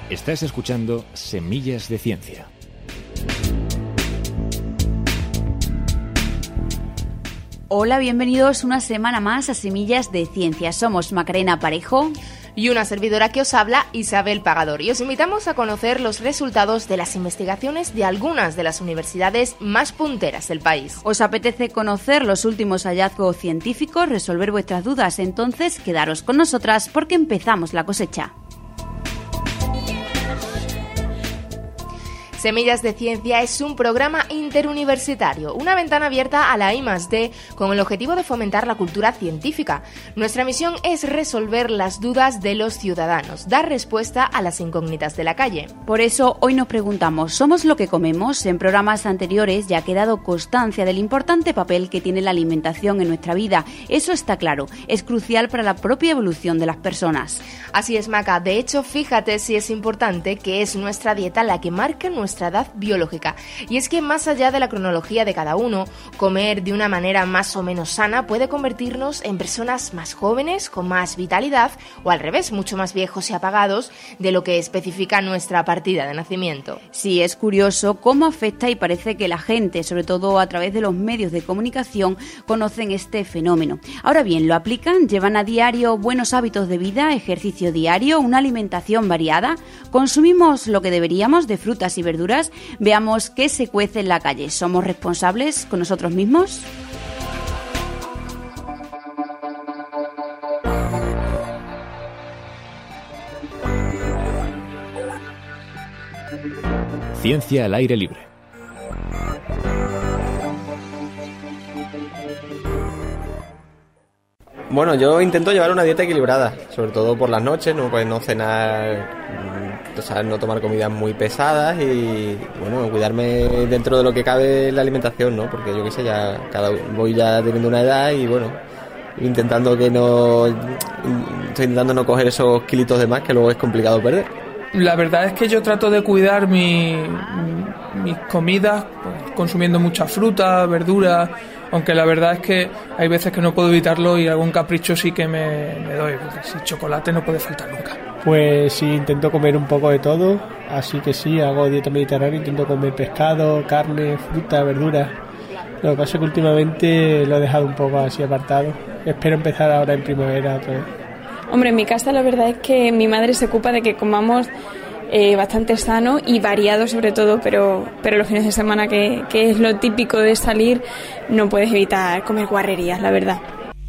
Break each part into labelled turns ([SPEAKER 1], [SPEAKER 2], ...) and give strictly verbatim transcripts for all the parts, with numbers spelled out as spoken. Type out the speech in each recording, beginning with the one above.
[SPEAKER 1] Estás escuchando Semillas de Ciencia.
[SPEAKER 2] Hola, bienvenidos una semana más a Semillas de Ciencia. Somos Macarena Parejo
[SPEAKER 3] y una servidora que os habla, Isabel Pagador, y os invitamos a conocer los resultados de las investigaciones de algunas de las universidades más punteras del país.
[SPEAKER 2] ¿Os apetece conocer los últimos hallazgos científicos, resolver vuestras dudas? Entonces, quedaros con nosotras porque empezamos la cosecha.
[SPEAKER 3] Semillas de Ciencia es un programa interuniversitario, una ventana abierta a la I más D con el objetivo de fomentar la cultura científica. Nuestra misión es resolver las dudas de los ciudadanos, dar respuesta a las incógnitas de la calle.
[SPEAKER 2] Por eso hoy nos preguntamos, ¿somos lo que comemos? En programas anteriores ya ha quedado constancia del importante papel que tiene la alimentación en nuestra vida. Eso está claro, es crucial para la propia evolución de las personas.
[SPEAKER 3] Así es, Maca. De hecho, fíjate si es importante que es nuestra dieta la que marca nuestra nuestra edad biológica. Y es que más allá de la cronología de cada uno, comer de una manera más o menos sana puede convertirnos en personas más jóvenes, con más vitalidad, o al revés, mucho más viejos y apagados de lo que especifica nuestra partida de nacimiento.
[SPEAKER 2] Sí, es curioso cómo afecta y parece que la gente, sobre todo a través de los medios de comunicación, conocen este fenómeno. Ahora bien, ¿lo aplican? ¿Llevan a diario buenos hábitos de vida, ejercicio diario, una alimentación variada? ¿Consumimos lo que deberíamos de frutas y verduras? Veamos qué se cuece en la calle. ¿Somos responsables con nosotros mismos?
[SPEAKER 1] Ciencia al aire libre.
[SPEAKER 4] Bueno, yo intento llevar una dieta equilibrada, sobre todo por las noches, no pues no cenar, o sea, no tomar comidas muy pesadas y bueno, cuidarme dentro de lo que cabe la alimentación, ¿no? Porque yo qué sé, ya cada voy ya teniendo una edad y bueno, intentando que no estoy intentando no coger esos kilitos de más que luego es complicado perder.
[SPEAKER 5] La verdad es que yo trato de cuidar mi, mis comidas, pues, consumiendo mucha fruta, verdura, aunque la verdad es que hay veces que no puedo evitarlo y algún capricho sí que me, me doy, porque si chocolate no puede faltar nunca.
[SPEAKER 6] Pues sí, intento comer un poco de todo, así que sí, hago dieta mediterránea, intento comer pescado, carne, fruta, verdura. Lo que pasa es que últimamente lo he dejado un poco así apartado. Espero empezar ahora en primavera otra vez.
[SPEAKER 7] Hombre, en mi casa la verdad es que mi madre se ocupa de que comamos eh, bastante sano y variado sobre todo, pero, pero los fines de semana, que, que es lo típico de salir, no puedes evitar comer guarrerías, la verdad.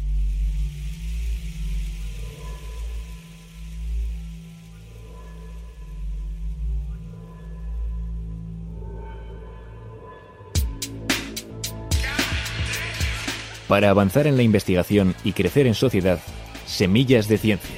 [SPEAKER 1] Para avanzar en la investigación y crecer en sociedad, Semillas de Ciencia.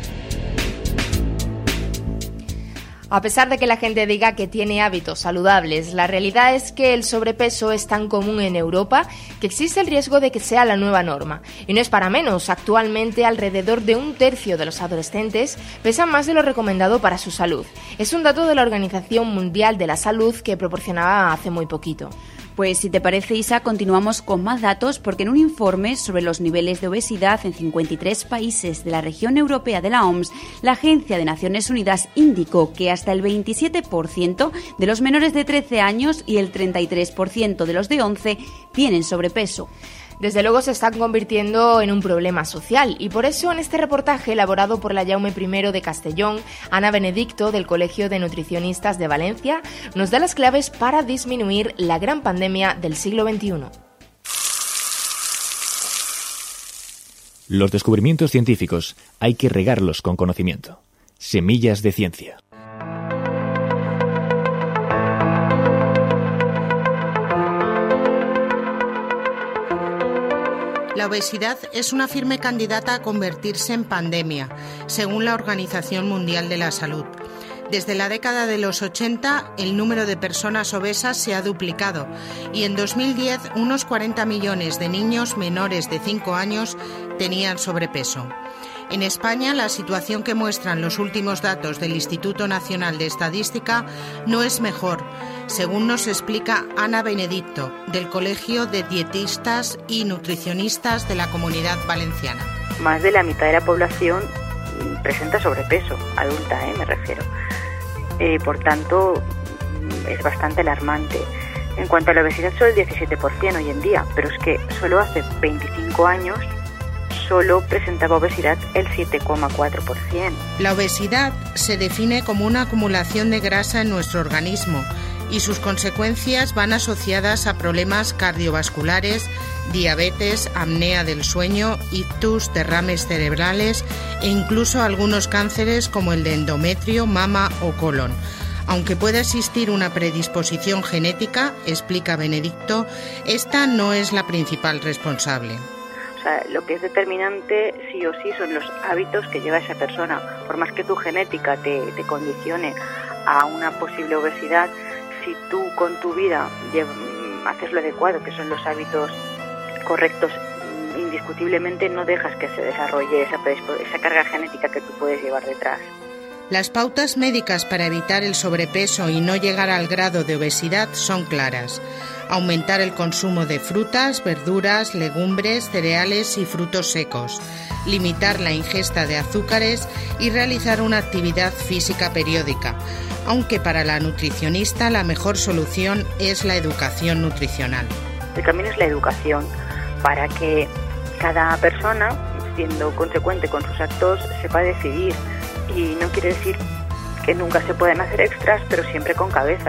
[SPEAKER 3] A pesar de que la gente diga que tiene hábitos saludables, la realidad es que el sobrepeso es tan común en Europa que existe el riesgo de que sea la nueva norma. Y no es para menos, actualmente alrededor de un tercio de los adolescentes pesan más de lo recomendado para su salud. Es un dato de la Organización Mundial de la Salud que proporcionaba hace muy poquito.
[SPEAKER 2] Pues si te parece, Isa, continuamos con más datos porque en un informe sobre los niveles de obesidad en cincuenta y tres países de la región europea de la O M S, la Agencia de Naciones Unidas indicó que hasta el veintisiete por ciento de los menores de trece años y el treinta y tres por ciento de los de once tienen sobrepeso.
[SPEAKER 3] Desde luego se están convirtiendo en un problema social y por eso en este reportaje elaborado por la Jaume primero de Castellón, Ana Benedicto del Colegio de Nutricionistas de Valencia nos da las claves para disminuir la gran pandemia del siglo veintiuno.
[SPEAKER 1] Los descubrimientos científicos hay que regarlos con conocimiento. Semillas de Ciencia.
[SPEAKER 8] La obesidad es una firme candidata a convertirse en pandemia, según la Organización Mundial de la Salud. Desde la década de los ochenta, el número de personas obesas se ha duplicado y en dos mil diez unos cuarenta millones de niños menores de cinco años tenían sobrepeso. En España, la situación que muestran los últimos datos del Instituto Nacional de Estadística no es mejor, según nos explica Ana Benedicto, del Colegio de Dietistas y Nutricionistas de la Comunidad Valenciana.
[SPEAKER 9] Más de la mitad de la población presenta sobrepeso, adulta, ¿eh? me refiero. Eh, por tanto, es bastante alarmante. En cuanto a la obesidad, solo el diecisiete por ciento hoy en día, pero es que solo hace veinticinco años solo presentaba obesidad el siete coma cuatro por ciento.
[SPEAKER 8] La obesidad se define como una acumulación de grasa en nuestro organismo y sus consecuencias van asociadas a problemas cardiovasculares, diabetes, apnea del sueño, ictus, derrames cerebrales e incluso algunos cánceres como el de endometrio, mama o colon. Aunque pueda existir una predisposición genética, explica Benedicto, esta no es la principal responsable.
[SPEAKER 9] O sea, lo que es determinante sí o sí son los hábitos que lleva esa persona. Por más que tu genética te, te condicione a una posible obesidad, si tú con tu vida haces lo adecuado, que son los hábitos correctos, indiscutiblemente no dejas que se desarrolle esa, esa carga genética que tú puedes llevar detrás.
[SPEAKER 8] Las pautas médicas para evitar el sobrepeso y no llegar al grado de obesidad son claras. Aumentar el consumo de frutas, verduras, legumbres, cereales y frutos secos. Limitar la ingesta de azúcares y realizar una actividad física periódica. Aunque para la nutricionista la mejor solución es la educación nutricional.
[SPEAKER 9] El camino es la educación para que cada persona, siendo consecuente con sus actos, sepa decidir. Y no quiere decir que nunca se pueden hacer extras, pero siempre con cabeza.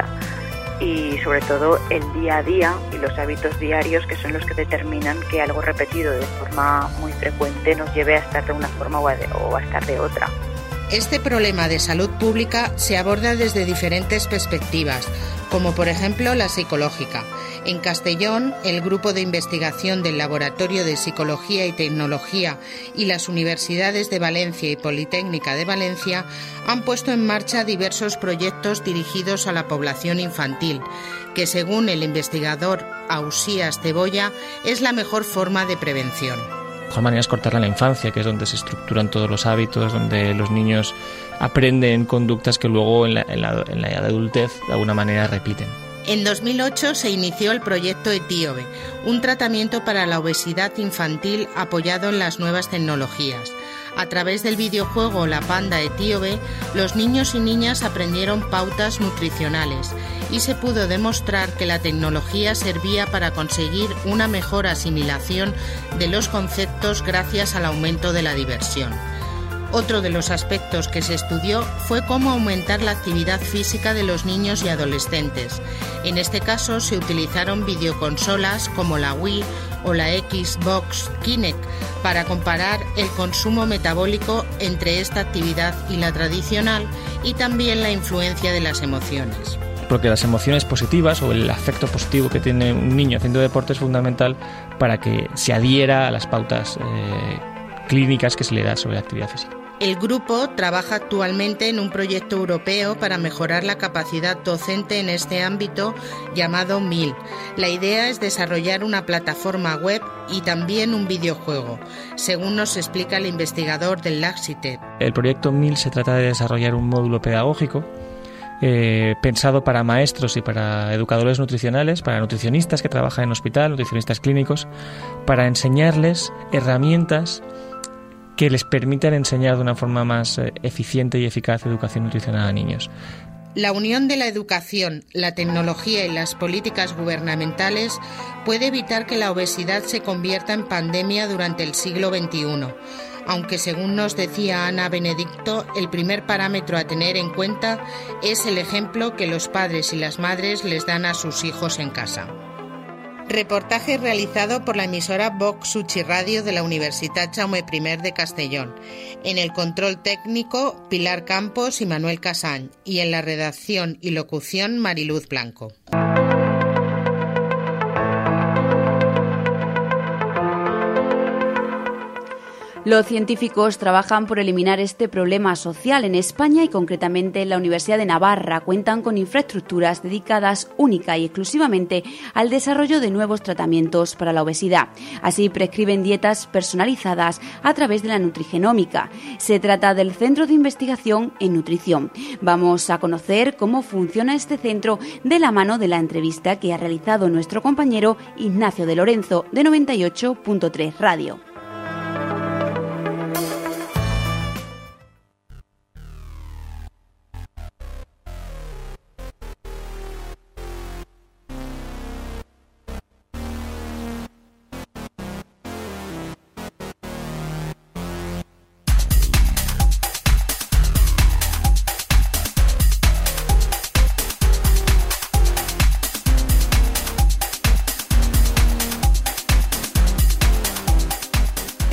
[SPEAKER 9] Y sobre todo el día a día y los hábitos diarios, que son los que determinan que algo repetido de forma muy frecuente nos lleve a estar de una forma o a, de, o a estar de otra.
[SPEAKER 8] Este problema de salud pública se aborda desde diferentes perspectivas, como por ejemplo la psicológica. En Castellón, el grupo de investigación del Laboratorio de Psicología y Tecnología y las universidades de Valencia y Politécnica de Valencia han puesto en marcha diversos proyectos dirigidos a la población infantil, que según el investigador Ausías Cebolla es la mejor forma de prevención.
[SPEAKER 10] La mejor manera es cortarla en la infancia, que es donde se estructuran todos los hábitos, donde los niños aprenden conductas que luego en la, en la, en la adultez de alguna manera repiten.
[SPEAKER 8] En dos mil ocho se inició el proyecto Etíobe, un tratamiento para la obesidad infantil apoyado en las nuevas tecnologías. A través del videojuego La Panda Etíobe, los niños y niñas aprendieron pautas nutricionales y se pudo demostrar que la tecnología servía para conseguir una mejor asimilación de los conceptos gracias al aumento de la diversión. Otro de los aspectos que se estudió fue cómo aumentar la actividad física de los niños y adolescentes. En este caso se utilizaron videoconsolas como la Wii o la Xbox Kinect para comparar el consumo metabólico entre esta actividad y la tradicional y también la influencia de las emociones.
[SPEAKER 10] Porque las emociones positivas o el afecto positivo que tiene un niño haciendo deporte es fundamental para que se adhiera a las pautas eh, clínicas que se le da sobre la actividad física.
[SPEAKER 8] El grupo trabaja actualmente en un proyecto europeo para mejorar la capacidad docente en este ámbito llamado M I L. La idea es desarrollar una plataforma web y también un videojuego, según nos explica el investigador del LAXITEP.
[SPEAKER 10] El proyecto M I L se trata de desarrollar un módulo pedagógico eh, pensado para maestros y para educadores nutricionales, para nutricionistas que trabajan en hospital, nutricionistas clínicos, para enseñarles herramientas que les permitan enseñar de una forma más eficiente y eficaz educación nutricional a niños.
[SPEAKER 8] La unión de la educación, la tecnología y las políticas gubernamentales puede evitar que la obesidad se convierta en pandemia durante el siglo veintiuno, aunque según nos decía Ana Benedicto, el primer parámetro a tener en cuenta es el ejemplo que los padres y las madres les dan a sus hijos en casa. Reportaje realizado por la emisora Vox Uchi Radio de la Universitat Jaume I de Castellón. En el control técnico, Pilar Campos y Manuel Casany. Y en la redacción y locución, Mariluz Blanco.
[SPEAKER 2] Los científicos trabajan por eliminar este problema social en España y concretamente en la Universidad de Navarra. Cuentan con infraestructuras dedicadas única y exclusivamente al desarrollo de nuevos tratamientos para la obesidad. Así prescriben dietas personalizadas a través de la nutrigenómica. Se trata del Centro de Investigación en Nutrición. Vamos a conocer cómo funciona este centro de la mano de la entrevista que ha realizado nuestro compañero Ignacio de Lorenzo de noventa y ocho punto tres Radio.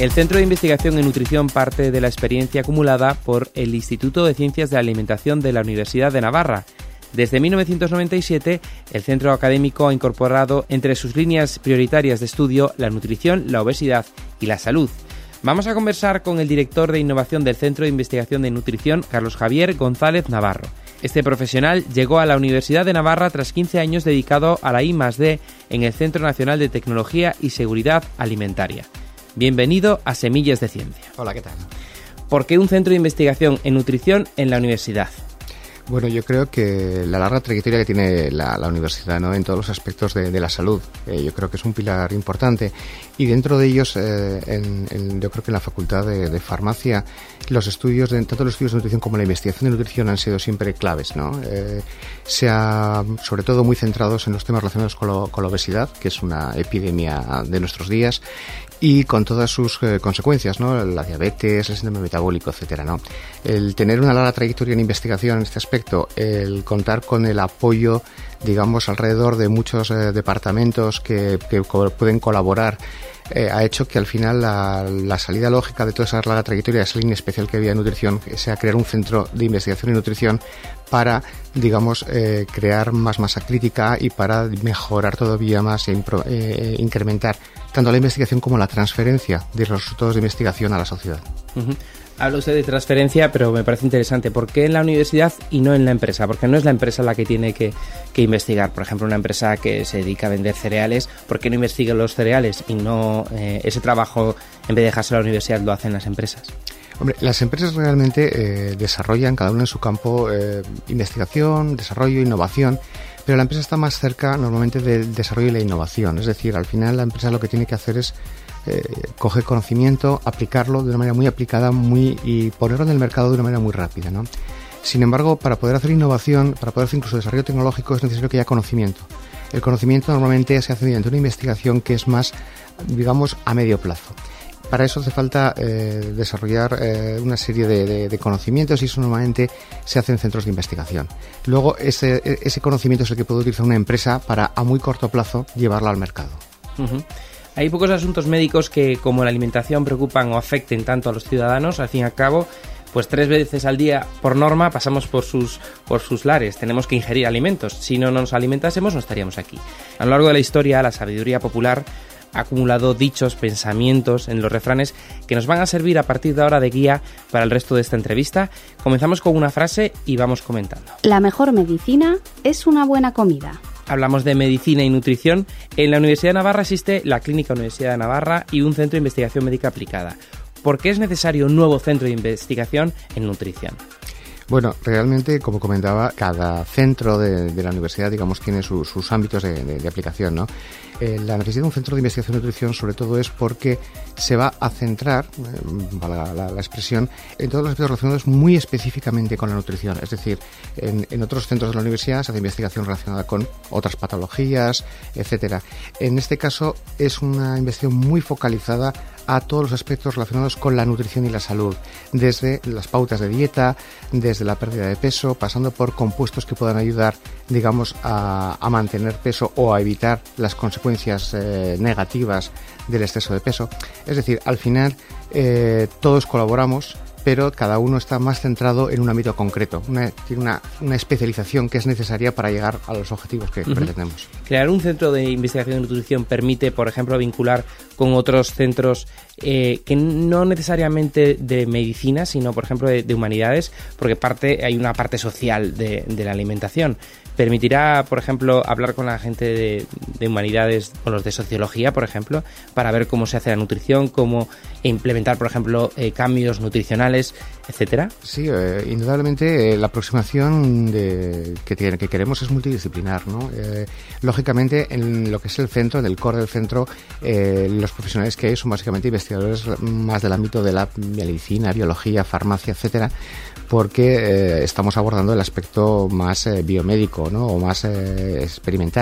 [SPEAKER 11] El Centro de Investigación en Nutrición parte de la experiencia acumulada por el Instituto de Ciencias de la Alimentación de la Universidad de Navarra. Desde mil novecientos noventa y siete, el centro académico ha incorporado entre sus líneas prioritarias de estudio la nutrición, la obesidad y la salud. Vamos a conversar con el director de innovación del Centro de Investigación de Nutrición, Carlos Javier González Navarro. Este profesional llegó a la Universidad de Navarra tras quince años dedicado a la I más D en el Centro Nacional de Tecnología y Seguridad Alimentaria. Bienvenido a Semillas de Ciencia.
[SPEAKER 12] Hola, ¿qué tal?
[SPEAKER 11] ¿Por qué un centro de investigación en nutrición en la universidad?
[SPEAKER 12] Bueno, yo creo que la larga trayectoria que tiene la, la universidad, ¿no?, en todos los aspectos de, de la salud, eh, yo creo que es un pilar importante. Y dentro de ellos, eh, en, en, yo creo que en la Facultad de, de Farmacia, los estudios, de, tanto los estudios de nutrición como la investigación de nutrición han sido siempre claves, ¿no? Eh, se ha, sobre todo, muy centrados en los temas relacionados con, lo, con la obesidad, que es una epidemia de nuestros días, y con todas sus eh, consecuencias, ¿no? La diabetes, el síndrome metabólico, etcétera, ¿no? El tener una larga trayectoria en investigación en este aspecto, el contar con el apoyo, digamos, alrededor de muchos eh, departamentos que, que co- pueden colaborar, eh, ha hecho que al final la, la salida lógica de toda esa larga trayectoria, esa línea especial que había en nutrición, sea crear un centro de investigación en nutrición para, digamos, eh, crear más masa crítica y para mejorar todavía más e impro- eh, incrementar tanto la investigación como la transferencia de los resultados de investigación a la sociedad.
[SPEAKER 11] Uh-huh. Habla usted de transferencia, pero me parece interesante. ¿Por qué en la universidad y no en la empresa? Porque no es la empresa la que tiene que, que investigar. Por ejemplo, una empresa que se dedica a vender cereales, ¿por qué no investiga los cereales y no eh, ese trabajo, en vez de dejarse a la universidad, lo hacen las empresas?
[SPEAKER 12] Hombre, las empresas realmente eh, desarrollan, cada una en su campo, eh, investigación, desarrollo, innovación, pero la empresa está más cerca normalmente del desarrollo y la innovación. Es decir, al final la empresa lo que tiene que hacer es eh, coger conocimiento, aplicarlo de una manera muy aplicada muy y ponerlo en el mercado de una manera muy rápida, ¿no? Sin embargo, para poder hacer innovación, para poder hacer incluso desarrollo tecnológico, es necesario que haya conocimiento. El conocimiento normalmente se hace mediante una investigación que es más, digamos, a medio plazo. Para eso hace falta eh, desarrollar eh, una serie de, de, de conocimientos y eso normalmente se hace en centros de investigación. Luego ese, ese conocimiento es el que puede utilizar una empresa para a muy corto plazo llevarlo al mercado.
[SPEAKER 11] Uh-huh. Hay pocos asuntos médicos que, como la alimentación, preocupan o afecten tanto a los ciudadanos. Al fin y al cabo, pues tres veces al día, por norma, pasamos por sus, por sus lares. Tenemos que ingerir alimentos. Si no nos alimentásemos, no estaríamos aquí. A lo largo de la historia, la sabiduría popular ha acumulado dichos, pensamientos en los refranes que nos van a servir a partir de ahora de guía para el resto de esta entrevista. Comenzamos con una frase y vamos comentando.
[SPEAKER 13] La mejor medicina es una buena comida.
[SPEAKER 11] Hablamos de medicina y nutrición. En la Universidad de Navarra existe la Clínica Universidad de Navarra y un centro de investigación médica aplicada. ¿Por qué es necesario un nuevo centro de investigación en nutrición?
[SPEAKER 12] Bueno, realmente, como comentaba, cada centro de, de la universidad, digamos, tiene su, sus ámbitos de, de, de aplicación, ¿no? Eh, la necesidad de un centro de investigación y nutrición, sobre todo, es porque se va a centrar, eh, valga la, la expresión, en todos los aspectos relacionados muy específicamente con la nutrición. Es decir, en, en otros centros de la universidad se hace investigación relacionada con otras patologías, etcétera. En este caso, es una investigación muy focalizada a todos los aspectos relacionados con la nutrición y la salud, desde las pautas de dieta, desde la pérdida de peso, pasando por compuestos que puedan ayudar, digamos, a, a mantener peso o a evitar las consecuencias eh, negativas del exceso de peso. Es decir, al final eh, todos colaboramos, pero cada uno está más centrado en un ámbito concreto, una, tiene una, una especialización que es necesaria para llegar a los objetivos que uh-huh. pretendemos.
[SPEAKER 11] Crear un centro de investigación de nutrición permite, por ejemplo, vincular con otros centros eh, que no necesariamente de medicina, sino, por ejemplo, de, de humanidades, porque parte hay una parte social de, de la alimentación. Permitirá, por ejemplo, hablar con la gente de, de humanidades, con los de sociología, por ejemplo, para ver cómo se hace la nutrición, cómo implementar, por ejemplo, eh, cambios nutricionales, etcétera.
[SPEAKER 12] Sí, eh, indudablemente eh, la aproximación de, que, tiene, que queremos es multidisciplinar, ¿no? Eh, lógicamente, en lo que es el centro, en el core del centro, eh, los profesionales que hay son básicamente investigadores más del ámbito de la medicina, biología, farmacia, etcétera, porque eh, estamos abordando el aspecto más eh, biomédico, ¿no? O más eh, experimental.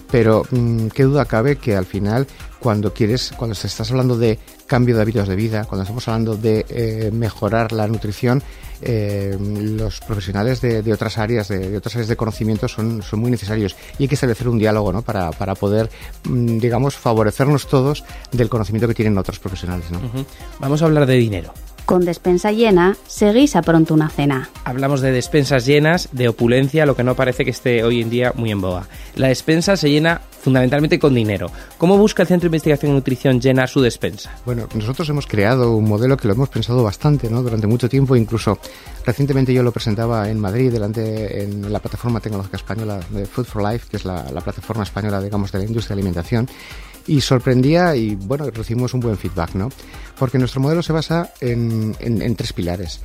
[SPEAKER 12] pero mmm, qué duda cabe que al final, cuando quieres, cuando se estás hablando de cambio de hábitos de vida, cuando estamos hablando de eh, mejorar la nutrición, eh, los profesionales de, de otras áreas, de, de otras áreas de conocimiento son, son muy necesarios, y hay que establecer un diálogo, ¿no? para, para poder, mmm, digamos, favorecernos todos del conocimiento que tienen otros profesionales, ¿no?
[SPEAKER 11] Uh-huh. Vamos a hablar de dinero.
[SPEAKER 13] Con despensa llena, se guisa pronto una cena.
[SPEAKER 11] Hablamos de despensas llenas, de opulencia, lo que no parece que esté hoy en día muy en boga. La despensa se llena fundamentalmente con dinero. ¿Cómo busca el Centro de Investigación en Nutrición llenar su despensa?
[SPEAKER 12] Bueno, nosotros hemos creado un modelo que lo hemos pensado bastante, ¿no? Durante mucho tiempo, incluso recientemente yo lo presentaba en Madrid, delante en la plataforma tecnológica española de Food for Life, que es la, la plataforma española, digamos, de la industria de alimentación. Y sorprendía y, bueno, recibimos un buen feedback, ¿no? Porque nuestro modelo se basa en, en, en tres pilares.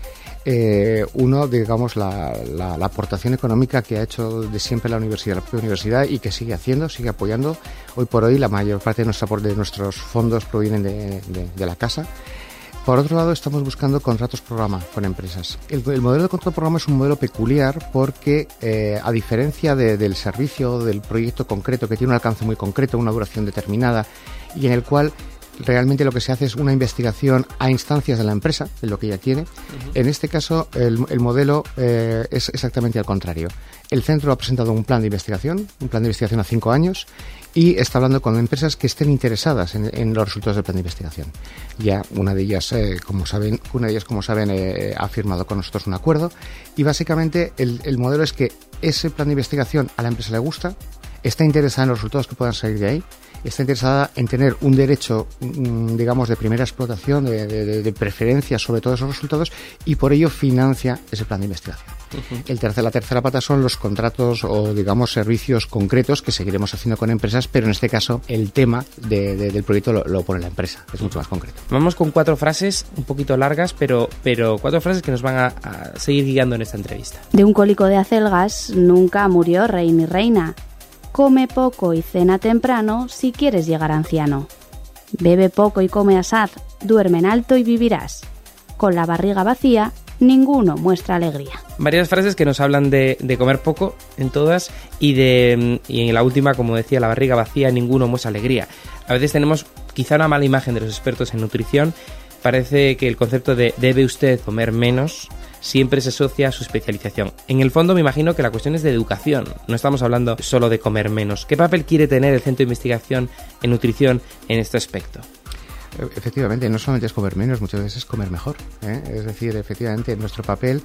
[SPEAKER 12] Eh, uno, digamos, la, la, la aportación económica que ha hecho de siempre la universidad, la propia universidad, y que sigue haciendo, sigue apoyando. Hoy por hoy la mayor parte de, nuestra, de nuestros fondos provienen de, de, de la casa. Por otro lado, estamos buscando contratos programa con empresas. El, el modelo de contrato programa es un modelo peculiar porque, eh, a diferencia de, del servicio, del proyecto concreto, que tiene un alcance muy concreto, una duración determinada, y en el cual realmente lo que se hace es una investigación a instancias de la empresa, de lo que ella quiere. Uh-huh. En este caso, el, el modelo eh, es exactamente al contrario. El centro ha presentado un plan de investigación, un plan de investigación a cinco años, y está hablando con empresas que estén interesadas en, en los resultados del plan de investigación. Ya una de ellas, eh, como saben, una de ellas, como saben, eh, ha firmado con nosotros un acuerdo, y básicamente el, el modelo es que ese plan de investigación a la empresa le gusta, está interesada en los resultados que puedan salir de ahí, está interesada en tener un derecho, digamos, de primera explotación, de, de, de preferencia sobre todos esos resultados, y por ello financia ese plan de investigación. Uh-huh. El tercer, la tercera pata son los contratos o, digamos, servicios concretos que seguiremos haciendo con empresas, pero en este caso el tema de, de, del proyecto lo, lo pone la empresa, es mucho más concreto.
[SPEAKER 11] Vamos con cuatro frases un poquito largas, pero, pero cuatro frases que nos van a, a seguir guiando en esta entrevista.
[SPEAKER 13] De un cólico de acelgas nunca murió rey ni reina. Come poco y cena temprano si quieres llegar anciano. Bebe poco y come asaz, duerme en alto y vivirás. Con la barriga vacía, ninguno muestra alegría.
[SPEAKER 11] Varias frases que nos hablan de, de comer poco en todas, y de y en la última, como decía, la barriga vacía, ninguno muestra alegría. A veces tenemos quizá una mala imagen de los expertos en nutrición. Parece que el concepto de debe usted comer menos siempre se asocia a su especialización. En el fondo me imagino que la cuestión es de educación, no estamos hablando solo de comer menos. ¿Qué papel quiere tener el Centro de Investigación en Nutrición en este aspecto?
[SPEAKER 12] Efectivamente, no solamente es comer menos, muchas veces es comer mejor, ¿eh? Es decir, efectivamente, nuestro papel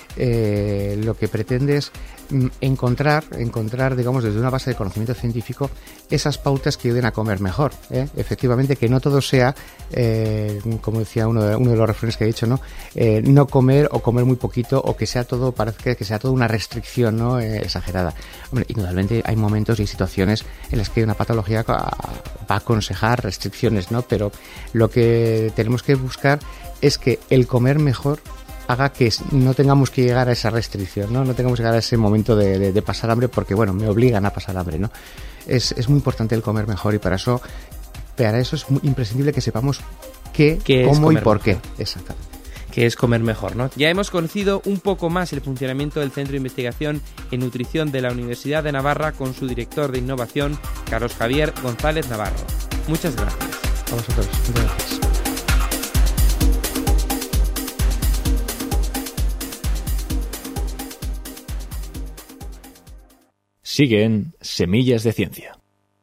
[SPEAKER 12] eh, lo que pretende es mm, encontrar, encontrar, digamos, desde una base de conocimiento científico, esas pautas que ayuden a comer mejor, ¿eh? Efectivamente, que no todo sea, eh, como decía uno de, uno de los refranes que he dicho, ¿no? Eh, no comer o comer muy poquito, o que sea todo, parece que sea toda una restricción, ¿no? Eh, exagerada. Hombre, indudablemente hay momentos y situaciones en las que una patología va a aconsejar restricciones, ¿no? Pero lo que tenemos que buscar es que el comer mejor haga que no tengamos que llegar a esa restricción, ¿no? No tengamos que llegar a ese momento de, de, de pasar hambre, porque, bueno, me obligan a pasar hambre, ¿no? Es, es muy importante el comer mejor, y para eso, para eso es muy imprescindible que sepamos qué,
[SPEAKER 11] ¿Qué
[SPEAKER 12] cómo y por
[SPEAKER 11] mejor?
[SPEAKER 12] qué. Exactamente.
[SPEAKER 11] Que es comer mejor, ¿no? Ya hemos conocido un poco más el funcionamiento del Centro de Investigación en Nutrición de la Universidad de Navarra con su director de innovación, Carlos Javier González Navarro. Muchas gracias.
[SPEAKER 12] A vosotros. Muchas gracias.
[SPEAKER 1] Sigue en Semillas de Ciencia.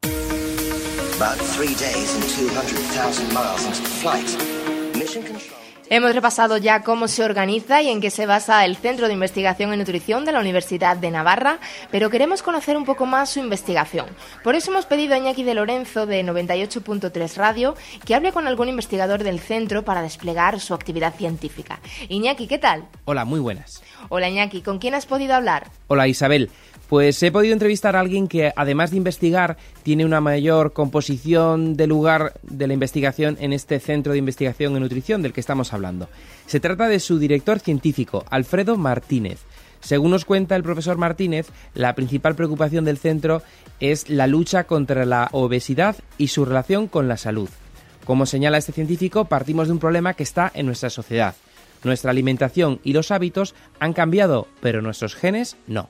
[SPEAKER 3] Hemos repasado ya cómo se organiza y en qué se basa el Centro de Investigación en Nutrición de la Universidad de Navarra, pero queremos conocer un poco más su investigación. Por eso hemos pedido a Iñaki de Lorenzo, de noventa y ocho punto tres Radio, que hable con algún investigador del centro para desplegar su actividad científica. Iñaki, ¿qué tal?
[SPEAKER 11] Hola, muy buenas.
[SPEAKER 3] Hola, Iñaki, ¿con quién has podido hablar?
[SPEAKER 11] Hola, Isabel. Pues he podido entrevistar a alguien que, además de investigar, tiene una mayor composición de lugar de la investigación en este Centro de Investigación en Nutrición del que estamos hablando. Se trata de su director científico, Alfredo Martínez. Según nos cuenta el profesor Martínez, la principal preocupación del centro es la lucha contra la obesidad y su relación con la salud. Como señala este científico, partimos de un problema que está en nuestra sociedad. Nuestra alimentación y los hábitos han cambiado, pero nuestros genes no.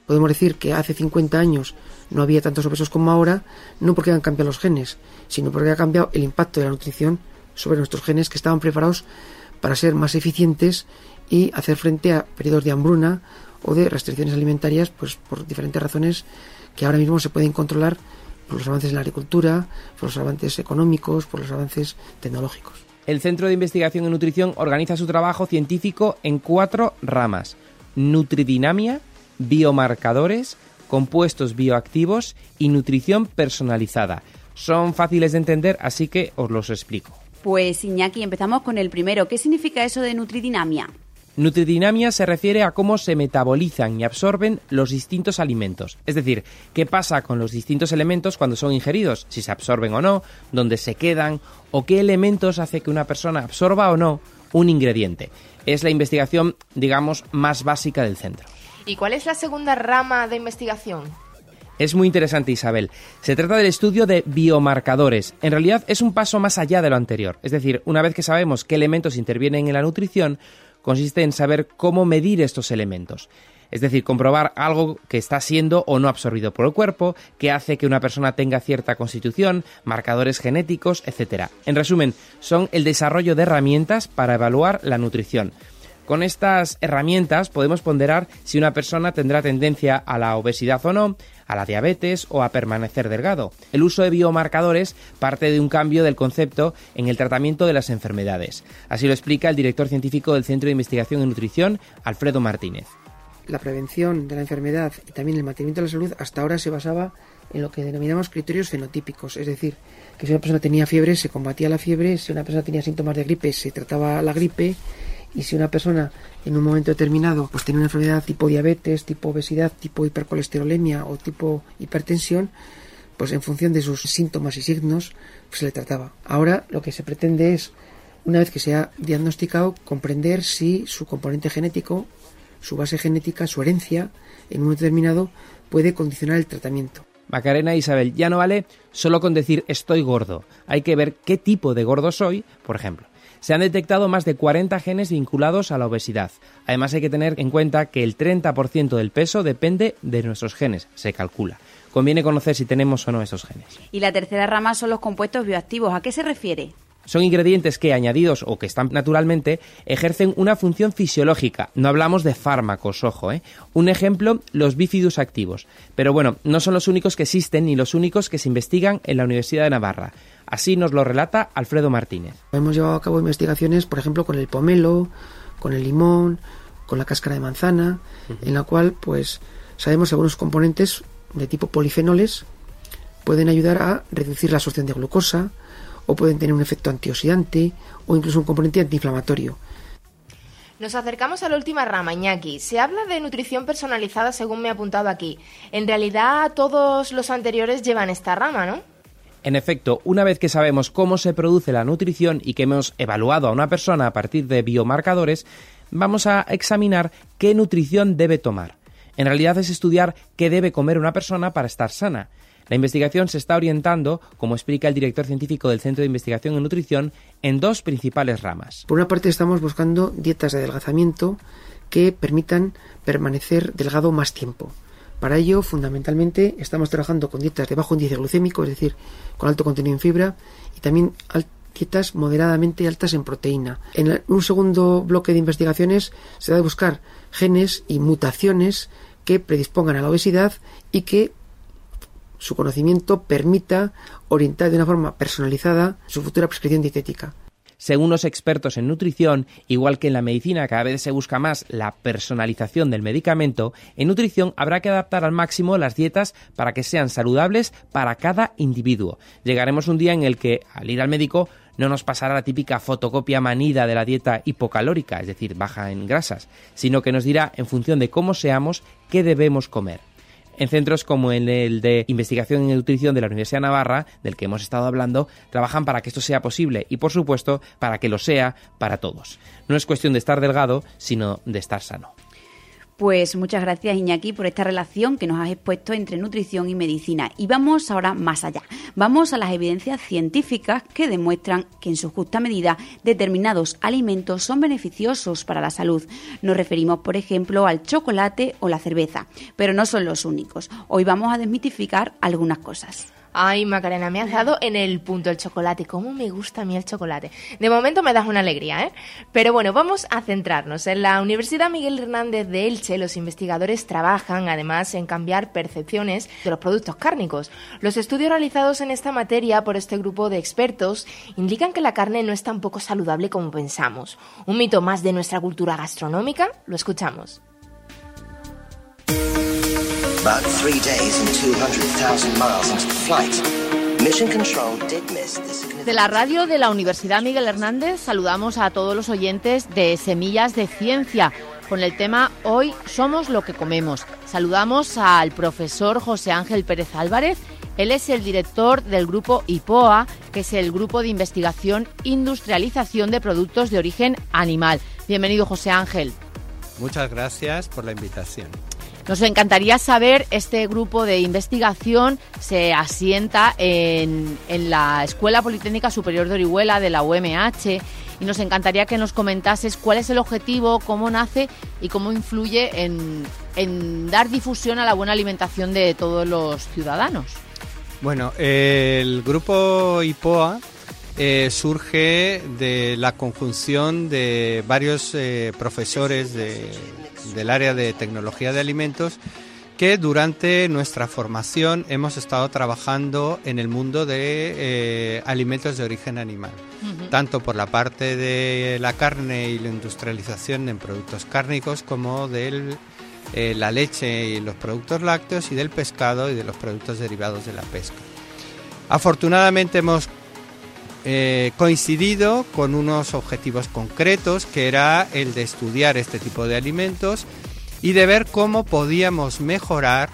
[SPEAKER 14] Podemos decir que hace cincuenta años no había tantos obesos como ahora, no porque han cambiado los genes, sino porque ha cambiado el impacto de la nutrición sobre nuestros genes, que estaban preparados para ser más eficientes y hacer frente a periodos de hambruna o de restricciones alimentarias, pues por diferentes razones que ahora mismo se pueden controlar por los avances en la agricultura, por los avances económicos, por los avances tecnológicos.
[SPEAKER 11] El Centro de Investigación en Nutrición organiza su trabajo científico en cuatro ramas: nutridinamia, biomarcadores, compuestos bioactivos y nutrición personalizada. Son fáciles de entender, así que os los explico.
[SPEAKER 2] Pues Iñaki, empezamos con el primero. ¿Qué significa eso de nutridinamia?
[SPEAKER 11] Nutridinamia se refiere a cómo se metabolizan y absorben los distintos alimentos. Es decir, qué pasa con los distintos elementos cuando son ingeridos, si se absorben o no, dónde se quedan o qué elementos hace que una persona absorba o no un ingrediente. Es la investigación, digamos, más básica del centro.
[SPEAKER 3] ¿Y cuál es la segunda rama de investigación?
[SPEAKER 11] Es muy interesante, Isabel. Se trata del estudio de biomarcadores. En realidad es un paso más allá de lo anterior. Es decir, una vez que sabemos qué elementos intervienen en la nutrición, consiste en saber cómo medir estos elementos. Es decir, comprobar algo que está siendo o no absorbido por el cuerpo, que hace que una persona tenga cierta constitución, marcadores genéticos, etcétera. En resumen, son el desarrollo de herramientas para evaluar la nutrición. Con estas herramientas podemos ponderar si una persona tendrá tendencia a la obesidad o no, a la diabetes o a permanecer delgado. El uso de biomarcadores parte de un cambio del concepto en el tratamiento de las enfermedades. Así lo explica el director científico del Centro de Investigación en Nutrición, Alfredo Martínez.
[SPEAKER 14] La prevención de la enfermedad y también el mantenimiento de la salud hasta ahora se basaba en lo que denominamos criterios fenotípicos, es decir, que si una persona tenía fiebre se combatía la fiebre, si una persona tenía síntomas de gripe se trataba la gripe, y si una persona en un momento determinado pues tenía una enfermedad tipo diabetes, tipo obesidad, tipo hipercolesterolemia o tipo hipertensión, pues en función de sus síntomas y signos pues se le trataba. Ahora lo que se pretende es, una vez que se ha diagnosticado, comprender si su componente genético, su base genética, su herencia, en un momento determinado puede condicionar el tratamiento.
[SPEAKER 11] Macarena e Isabel, ya no vale solo con decir estoy gordo. Hay que ver qué tipo de gordo soy, por ejemplo. Se han detectado más de cuarenta genes vinculados a la obesidad. Además hay que tener en cuenta que el treinta por ciento del peso depende de nuestros genes, se calcula. Conviene conocer si tenemos o no esos genes.
[SPEAKER 2] Y la tercera rama son los compuestos bioactivos. ¿A qué se refiere?
[SPEAKER 11] Son ingredientes que, añadidos o que están naturalmente, ejercen una función fisiológica. No hablamos de fármacos, ojo, ¿eh? Un ejemplo, los bífidus activos. Pero bueno, no son los únicos que existen ni los únicos que se investigan en la Universidad de Navarra. Así nos lo relata Alfredo Martínez.
[SPEAKER 14] Hemos llevado a cabo investigaciones, por ejemplo, con el pomelo, con el limón, con la cáscara de manzana, uh-huh. en la cual pues sabemos que algunos componentes de tipo polifenoles pueden ayudar a reducir la absorción de glucosa, o pueden tener un efecto antioxidante o incluso un componente antiinflamatorio.
[SPEAKER 3] Nos acercamos a la última rama, Iñaki. Se habla de nutrición personalizada según me he apuntado aquí. En realidad todos los anteriores llevan esta rama, ¿no?
[SPEAKER 11] En efecto, una vez que sabemos cómo se produce la nutrición y que hemos evaluado a una persona a partir de biomarcadores, vamos a examinar qué nutrición debe tomar. En realidad es estudiar qué debe comer una persona para estar sana. La investigación se está orientando, como explica el director científico del Centro de Investigación en Nutrición, en dos principales ramas.
[SPEAKER 14] Por una parte estamos buscando dietas de adelgazamiento que permitan permanecer delgado más tiempo. Para ello, fundamentalmente, estamos trabajando con dietas de bajo índice glucémico, es decir, con alto contenido en fibra, y también dietas moderadamente altas en proteína. En un segundo bloque de investigaciones se va a buscar genes y mutaciones que predispongan a la obesidad y que su conocimiento permita orientar de una forma personalizada su futura prescripción dietética.
[SPEAKER 11] Según los expertos en nutrición, igual que en la medicina cada vez se busca más la personalización del medicamento, en nutrición habrá que adaptar al máximo las dietas para que sean saludables para cada individuo. Llegaremos un día en el que, al ir al médico, no nos pasará la típica fotocopia manida de la dieta hipocalórica, es decir, baja en grasas, sino que nos dirá, en función de cómo seamos, qué debemos comer. En centros como en el de Investigación en Nutrición de la Universidad de Navarra, del que hemos estado hablando, trabajan para que esto sea posible y, por supuesto, para que lo sea para todos. No es cuestión de estar delgado, sino de estar sano.
[SPEAKER 2] Pues muchas gracias, Iñaki, por esta relación que nos has expuesto entre nutrición y medicina. Y vamos ahora más allá. Vamos a las evidencias científicas que demuestran que en su justa medida determinados alimentos son beneficiosos para la salud. Nos referimos, por ejemplo, al chocolate o la cerveza, pero no son los únicos. Hoy vamos a desmitificar algunas cosas.
[SPEAKER 3] Ay, Macarena, me has dado en el punto el chocolate. ¿Cómo me gusta a mí el chocolate? De momento me das una alegría, ¿eh? Pero bueno, vamos a centrarnos. En la Universidad Miguel Hernández de Elche, los investigadores trabajan además en cambiar percepciones de los productos cárnicos. Los estudios realizados en esta materia por este grupo de expertos indican que la carne no es tan poco saludable como pensamos. ¿Un mito más de nuestra cultura gastronómica? Lo escuchamos.
[SPEAKER 15] About three days and two hundred thousand miles into the flight, Mission Control did miss this.
[SPEAKER 16] De la radio de la Universidad Miguel Hernández saludamos a todos los oyentes de Semillas de Ciencia con el tema Hoy somos lo que comemos. Saludamos al profesor José Ángel Pérez Álvarez. Él es el director del grupo I P O A, que es el Grupo de Investigación Industrialización de Productos de Origen Animal. Bienvenido, José Ángel.
[SPEAKER 17] Muchas gracias por la invitación.
[SPEAKER 16] Nos encantaría saber, este grupo de investigación se asienta en, en la Escuela Politécnica Superior de Orihuela de la U M H y nos encantaría que nos comentases cuál es el objetivo, cómo nace y cómo influye en, en dar difusión a la buena alimentación de todos los ciudadanos.
[SPEAKER 17] Bueno, eh, el grupo I P O A eh, surge de la conjunción de varios eh, profesores de... del área de tecnología de alimentos que durante nuestra formación hemos estado trabajando en el mundo de eh, alimentos de origen animal, uh-huh. tanto por la parte de la carne y la industrialización en productos cárnicos como de eh, la leche y los productos lácteos y del pescado y de los productos derivados de la pesca. Afortunadamente hemos Eh, coincidido con unos objetivos concretos, que era el de estudiar este tipo de alimentos y de ver cómo podíamos mejorar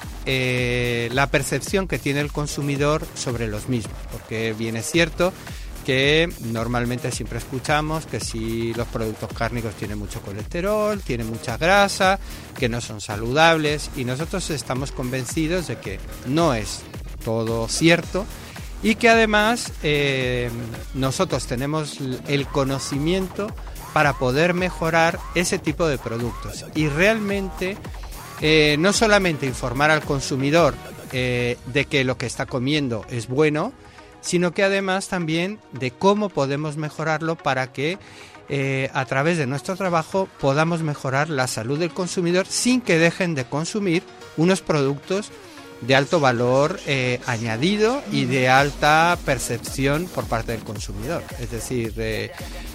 [SPEAKER 17] eh, la percepción que tiene el consumidor sobre los mismos, porque bien es cierto que normalmente siempre escuchamos que si los productos cárnicos tienen mucho colesterol, tienen mucha grasa, que no son saludables, y nosotros estamos convencidos de que no es todo cierto y que además eh, nosotros tenemos el conocimiento para poder mejorar ese tipo de productos y realmente eh, no solamente informar al consumidor eh, de que lo que está comiendo es bueno, sino que además también de cómo podemos mejorarlo para que eh, a través de nuestro trabajo podamos mejorar la salud del consumidor sin que dejen de consumir unos productos de alto valor eh, añadido y de alta percepción por parte del consumidor. Es decir, eh,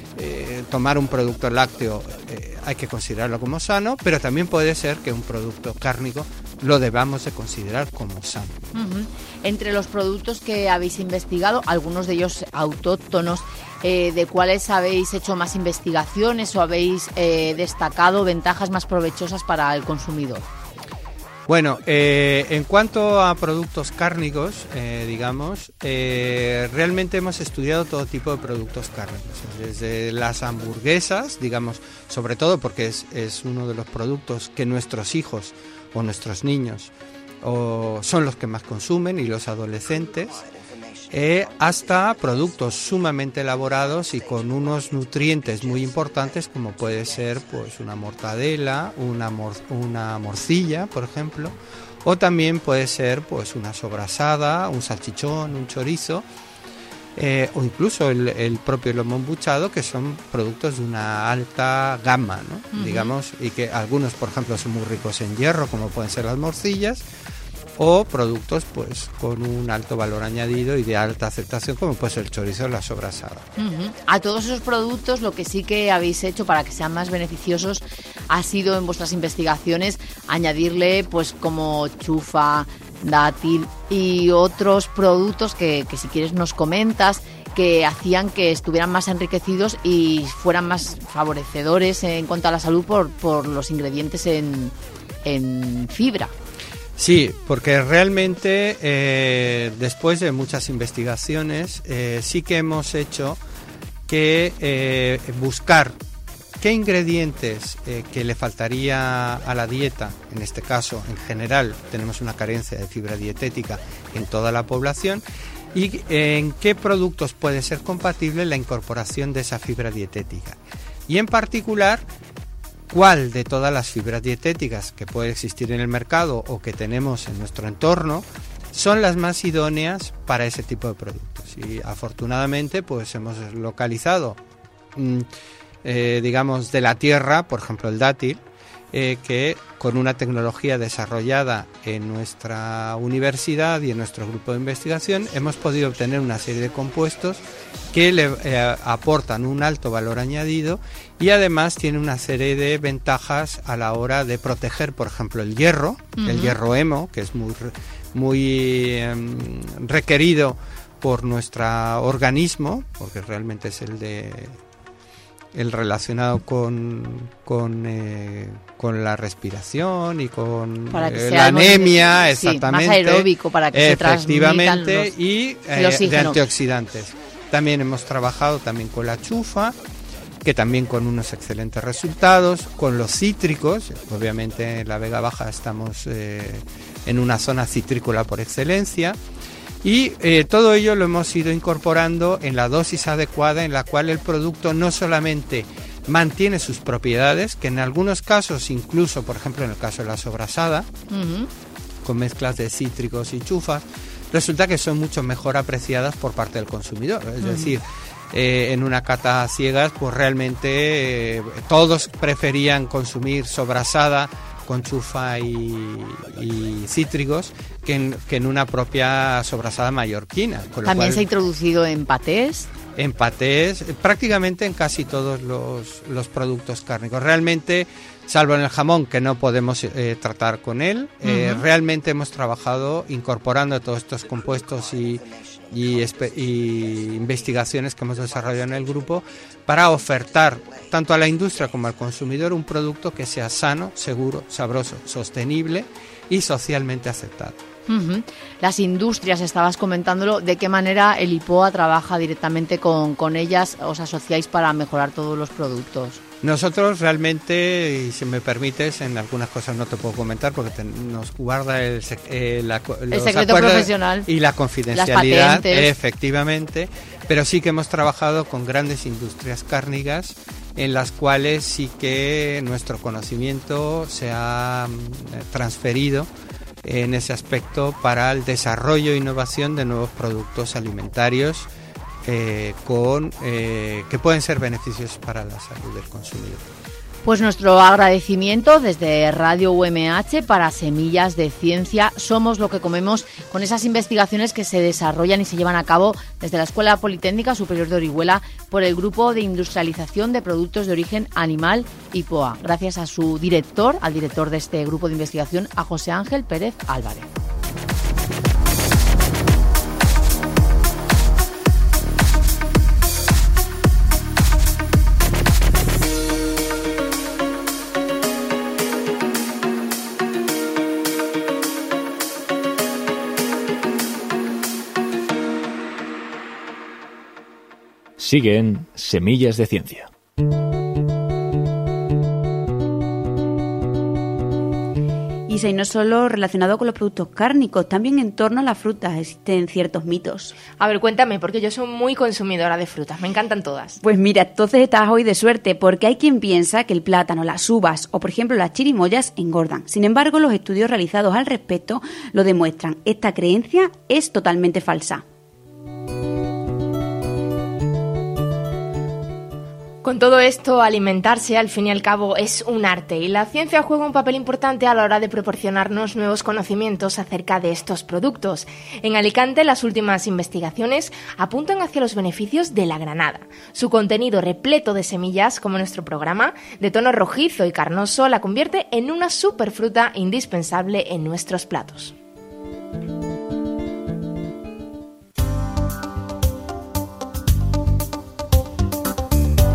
[SPEAKER 17] eh, tomar un producto lácteo eh, hay que considerarlo como sano, pero también puede ser que un producto cárnico lo debamos de considerar como sano.
[SPEAKER 16] Uh-huh. Entre los productos que habéis investigado, algunos de ellos autóctonos, eh, ¿de cuáles habéis hecho más investigaciones o habéis eh, destacado ventajas más provechosas para el consumidor?
[SPEAKER 17] Bueno, eh, en cuanto a productos cárnicos, eh, digamos, eh, realmente hemos estudiado todo tipo de productos cárnicos, desde las hamburguesas, digamos, sobre todo porque es, es uno de los productos que nuestros hijos o nuestros niños o son los que más consumen y los adolescentes, eh, hasta productos sumamente elaborados y con unos nutrientes muy importantes como puede ser pues una mortadela, una, mor una morcilla, por ejemplo, o también puede ser pues una sobrasada, un salchichón, un chorizo, eh, o incluso el, el propio lomo embuchado, que son productos de una alta gama, ¿no? Uh-huh. Digamos, y que algunos, por ejemplo, son muy ricos en hierro, como pueden ser las morcillas, o productos pues con un alto valor añadido y de alta aceptación, como puede ser el chorizo o la sobrasada.
[SPEAKER 16] Uh-huh. A todos esos productos lo que sí que habéis hecho para que sean más beneficiosos ha sido en vuestras investigaciones añadirle pues como chufa, dátil y otros productos que, que si quieres nos comentas, que hacían que estuvieran más enriquecidos y fueran más favorecedores en cuanto a la salud por, por los ingredientes en, en fibra.
[SPEAKER 17] Sí, porque realmente eh, después de muchas investigaciones eh, sí que hemos hecho que eh, buscar qué ingredientes eh, que le faltaría a la dieta, en este caso, en general, tenemos una carencia de fibra dietética en toda la población, y en qué productos puede ser compatible la incorporación de esa fibra dietética. Y en particular, cuál de todas las fibras dietéticas que puede existir en el mercado o que tenemos en nuestro entorno son las más idóneas para ese tipo de productos. Y afortunadamente pues hemos localizado, mmm, eh, digamos, de la tierra, por ejemplo el dátil, eh, que con una tecnología desarrollada en nuestra universidad y en nuestro grupo de investigación hemos podido obtener una serie de compuestos que le eh, aportan un alto valor añadido y además tiene una serie de ventajas a la hora de proteger, por ejemplo, el hierro, uh-huh. el hierro hemo, que es muy, muy eh, requerido por nuestro organismo, porque realmente es el de el relacionado con con, eh, con la respiración y con eh, la anemia,
[SPEAKER 16] muy,
[SPEAKER 17] exactamente,
[SPEAKER 16] sí, más aeróbico para que
[SPEAKER 17] efectivamente,
[SPEAKER 16] se
[SPEAKER 17] y eh, de antioxidantes. También hemos trabajado también con la chufa, que también con unos excelentes resultados, con los cítricos. Obviamente en la Vega Baja estamos eh, en una zona citrícola por excelencia. Y eh, todo ello lo hemos ido incorporando en la dosis adecuada, en la cual el producto no solamente mantiene sus propiedades, que en algunos casos, incluso por ejemplo en el caso de la sobrasada, uh-huh. con mezclas de cítricos y chufas, resulta que son mucho mejor apreciadas por parte del consumidor. Es uh-huh. decir, eh, en una cata a ciegas, pues realmente eh, todos preferían consumir sobrasada con chufa y, y cítricos que en, que en una propia sobrasada mallorquina. Con lo
[SPEAKER 16] También
[SPEAKER 17] cual,
[SPEAKER 16] se ha introducido en patés.
[SPEAKER 17] En patés, prácticamente en casi todos los, los productos cárnicos. Realmente, salvo en el jamón, que no podemos eh, tratar con él, uh-huh. eh, realmente hemos trabajado incorporando todos estos compuestos y, y, y investigaciones que hemos desarrollado en el grupo para ofertar tanto a la industria como al consumidor un producto que sea sano, seguro, sabroso, sostenible y socialmente aceptado.
[SPEAKER 16] Uh-huh. Las industrias, estabas comentándolo, ¿de qué manera el IPOA trabaja directamente con, con ellas? ¿Os asociáis para mejorar todos los productos?
[SPEAKER 17] Nosotros realmente, y si me permites, en algunas cosas no te puedo comentar porque te, nos guarda el, eh, la, los
[SPEAKER 16] el secreto profesional
[SPEAKER 17] y la confidencialidad, efectivamente, pero sí que hemos trabajado con grandes industrias cárnicas en las cuales sí que nuestro conocimiento se ha transferido en ese aspecto para el desarrollo e innovación de nuevos productos alimentarios eh, con eh, que pueden ser beneficios para la salud del consumidor.
[SPEAKER 16] Pues nuestro agradecimiento desde Radio U M H para Semillas de Ciencia. Somos lo que comemos, con esas investigaciones que se desarrollan y se llevan a cabo desde la Escuela Politécnica Superior de Orihuela por el Grupo de Industrialización de Productos de Origen Animal IPOA. Gracias a su director, al director de este grupo de investigación, a José Ángel Pérez Álvarez.
[SPEAKER 1] Sigue en Semillas de Ciencia.
[SPEAKER 2] Isa, y no solo relacionado con los productos cárnicos, también en torno a las frutas existen ciertos mitos.
[SPEAKER 3] A ver, cuéntame, porque yo soy muy consumidora de frutas, me encantan todas.
[SPEAKER 2] Pues mira, entonces estás hoy de suerte, porque hay quien piensa que el plátano, las uvas o, por ejemplo, las chirimoyas engordan. Sin embargo, los estudios realizados al respecto lo demuestran. Esta creencia es totalmente falsa.
[SPEAKER 3] Con todo esto, alimentarse al fin y al cabo es un arte y la ciencia juega un papel importante a la hora de proporcionarnos nuevos conocimientos acerca de estos productos. En Alicante, las últimas investigaciones apuntan hacia los beneficios de la granada. Su contenido repleto de semillas, como nuestro programa, de tono rojizo y carnoso, la convierte en una superfruta indispensable en nuestros platos.